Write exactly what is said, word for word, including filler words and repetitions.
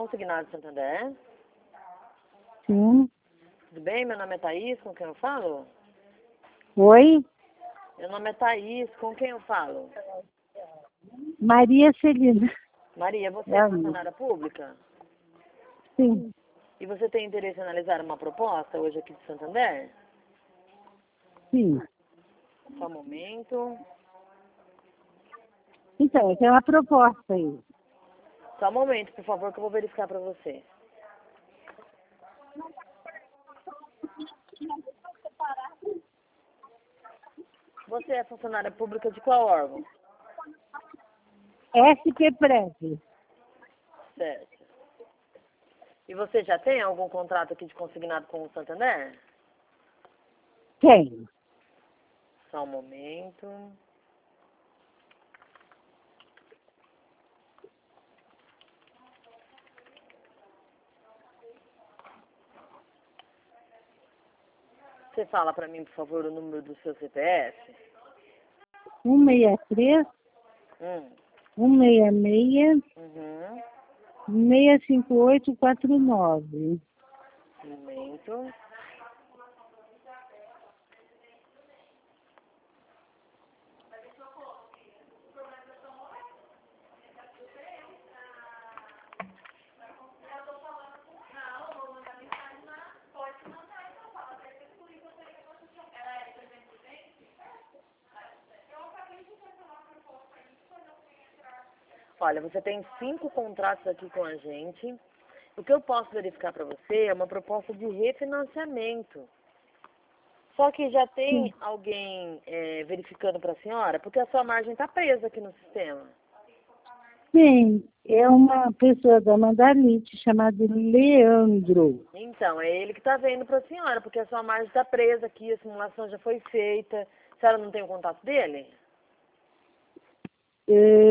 Consignado Santander. Sim. Tudo bem? Meu nome é Thaís, com quem eu falo? Oi? Meu nome é Thaís, com quem eu falo? Maria Celina. Maria, você É é a minha. funcionária pública? Sim. E você tem interesse em analisar uma proposta hoje aqui de Santander? Sim. Só um momento. Então, tem uma proposta aí. Só um momento, por favor, que eu vou verificar para você. Você é funcionária pública de qual órgão? S P Prev. Certo. E você já tem algum contrato aqui de consignado com o Santander? Tem. Só um momento. Você fala para mim, por favor, o número do seu C P F? um seis três, Hum. um seis seis, Uhum. seis cinco oito quatro nove. Um momento. Olha, você tem cinco contratos aqui com a gente. O que eu posso verificar para você é uma proposta de refinanciamento. Só que já tem alguém é, verificando para a senhora, porque a sua margem está presa aqui no sistema. Sim, é uma pessoa da Mandalite chamada Leandro. Então, é ele que está vendo para a senhora, porque a sua margem está presa aqui, a simulação já foi feita. A senhora não tem o contato dele? É,